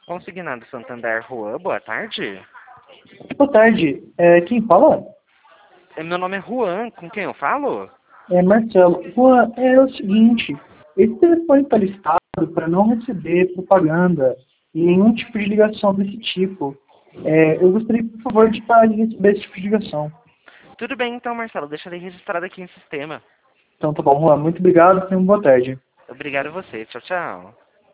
Consignado Santander, Juan, boa tarde. Boa tarde. Quem fala? Meu nome é Juan, com quem eu falo? É Marcelo. Juan, é o seguinte, esse telefone está listado para não receber propaganda e nenhum tipo de ligação desse tipo. Eu gostaria, por favor, de parar de receber esse tipo de ligação. Tudo bem então, Marcelo, deixarei registrado aqui em sistema. Então tá bom, Juan. Muito obrigado e tenha uma boa tarde. Obrigado a você, tchau, tchau.